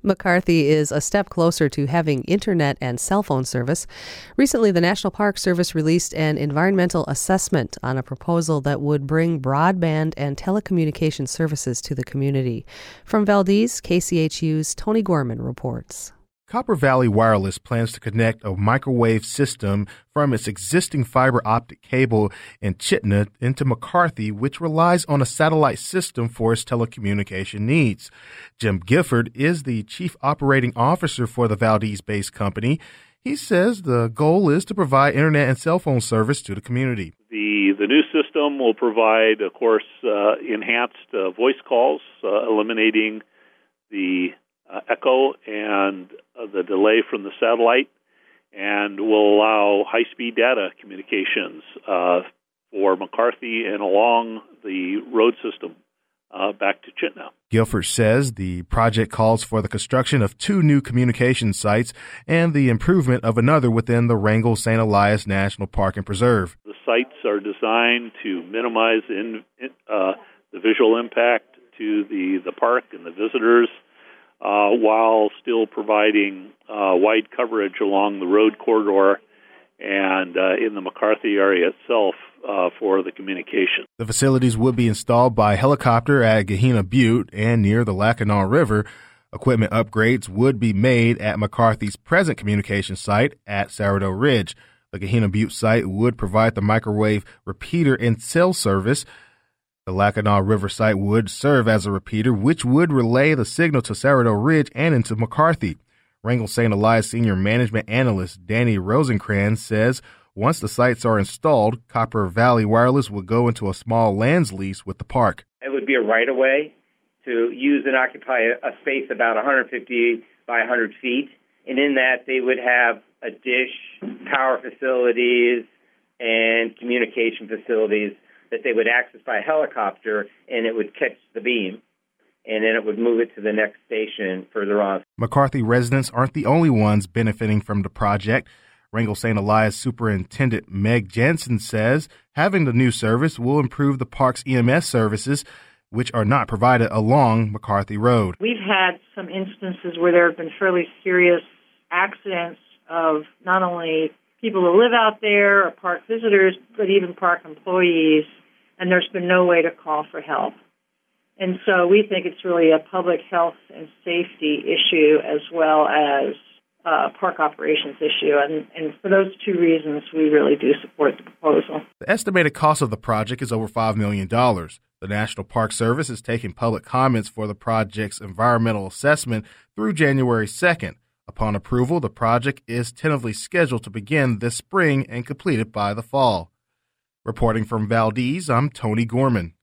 McCarthy is a step closer to having internet and cell phone service. Recently, the National Park Service released an environmental assessment on a proposal that would bring broadband and telecommunication services to the community. From Valdez, KCHU's Tony Gorman reports. Copper Valley Wireless plans to connect a microwave system from its existing fiber optic cable in Chitina into McCarthy, which relies on a satellite system for its telecommunication needs. Jim Gifford is the chief operating officer for the Valdez-based company. He says the goal is to provide internet and cell phone service to the community. The new system will provide, of course, enhanced voice calls, eliminating the echo and the delay from the satellite, and will allow high-speed data communications for McCarthy and along the road system back to Chitina. Guilford says the project calls for the construction of 2 new communication sites and the improvement of another within the Wrangell St. Elias National Park and Preserve. The sites are designed to minimize the visual impact to the park and the visitors, while still providing wide coverage along the road corridor and in the McCarthy area itself for the communication. The facilities would be installed by helicopter at Gehenna Butte and near the Lackinaw River. Equipment upgrades would be made at McCarthy's present communication site at Sourdough Ridge. The Gehenna Butte site would provide the microwave repeater and cell service. The Lackinaw River site would serve as a repeater, which would relay the signal to Sourdough Ridge and into McCarthy. Wrangell St. Elias Senior Management Analyst Danny Rosencrans says once the sites are installed, Copper Valley Wireless will go into a small lands lease with the park. It would be a right-of-way to use and occupy a space about 150 by 100 feet. And in that, they would have a dish, power facilities, and communication facilities that they would access by helicopter, and it would catch the beam, and then it would move it to the next station further on. McCarthy residents aren't the only ones benefiting from the project. Wrangell St. Elias Superintendent Meg Jensen says having the new service will improve the park's EMS services, which are not provided along McCarthy Road. We've had some instances where there have been fairly serious accidents of not only people who live out there or park visitors, but even park employees, and there's been no way to call for help. And so we think it's really a public health and safety issue as well as a park operations issue. And for those 2 reasons, we really do support the proposal. The estimated cost of the project is over $5 million. The National Park Service is taking public comments for the project's environmental assessment through January 2nd. Upon approval, the project is tentatively scheduled to begin this spring and completed by the fall. Reporting from Valdez, I'm Tony Gorman.